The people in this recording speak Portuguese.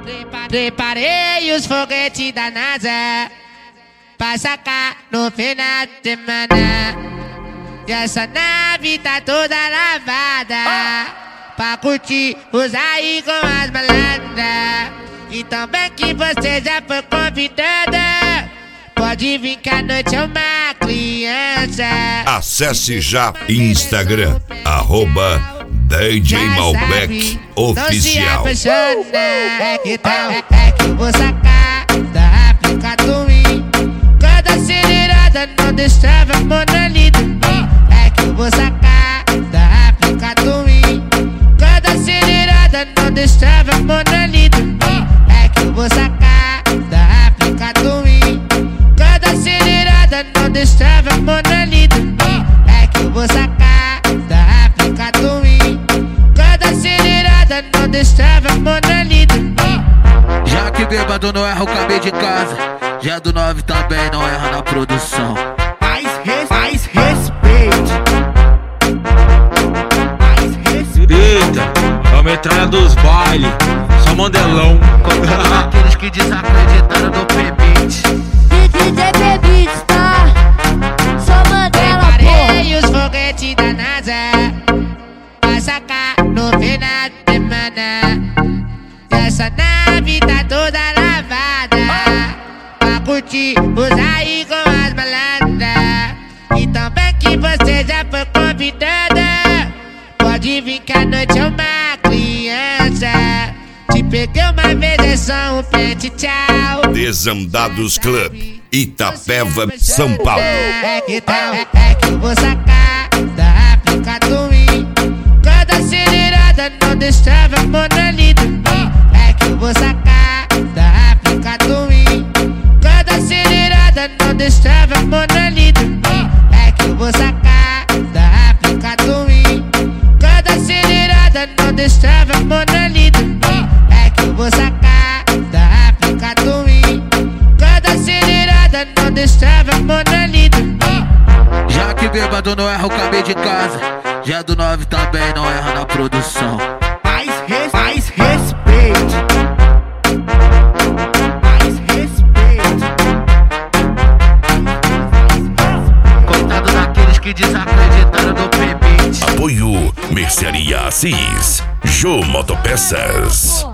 Preparei os foguetes da NASA pra sacar no final de semana. E essa nave tá toda lavada pra curtir, usar aí com as malandras. Então bem que você já foi convidada, pode vir que a noite é uma criança. Acesse já Instagram, @DJ Malbec Oficial. Não se apaixona, é que eu vou sacar da África do Rio. Cada acelerada não deixava monolito em mim. É que eu vou sacar da África do Rio. Cada acelerada não deixava monolito em mim. É que eu vou sacar da África do Rio. Cada acelerada não deixava monolito em mim. É que eu vou sacar da África do Rio. Cada acelerada não deixava monolito em mim. Já que bêbado não erra o cabelo de casa, já do 9 também não erra na produção. Mais respeito. Eita, é a metralha dos bailes, só mandelão. Contando aqueles que desacreditaram no P-Beat. DJ P-Beat, tá? Só mandela, porra. Preparei os foguetes da NASA pra sacar no final de semana. E essa nave tá toda lavada pra curtir, usar aí com as malandras. Então bem que você já foi convidada, pode vir que a noite é uma criança. Te peguei uma vez, é só um pente, tchau. Desandados Club, Itapeva, São Paulo. É que eu vou sacar da África do Rio. Cada acelerada não deixava monolito em mim. É que eu vou sacar da África do Rio. Cada acelerada não deixava monolito em mim. É que eu vou sacar da África do Rio. Cada acelerada não deixava monolito em mim. É que eu vou sacar da África do Rio. Cada acelerada não deixava monolito em mim. Já que bêbado não erra o cabelo de casa, já do 9 também não erra na produção. Mais respeito. Mais respeito. Coitado daqueles que desacreditaram no P-Beat. Apoio Mercearia Assis, Jô Motopeças.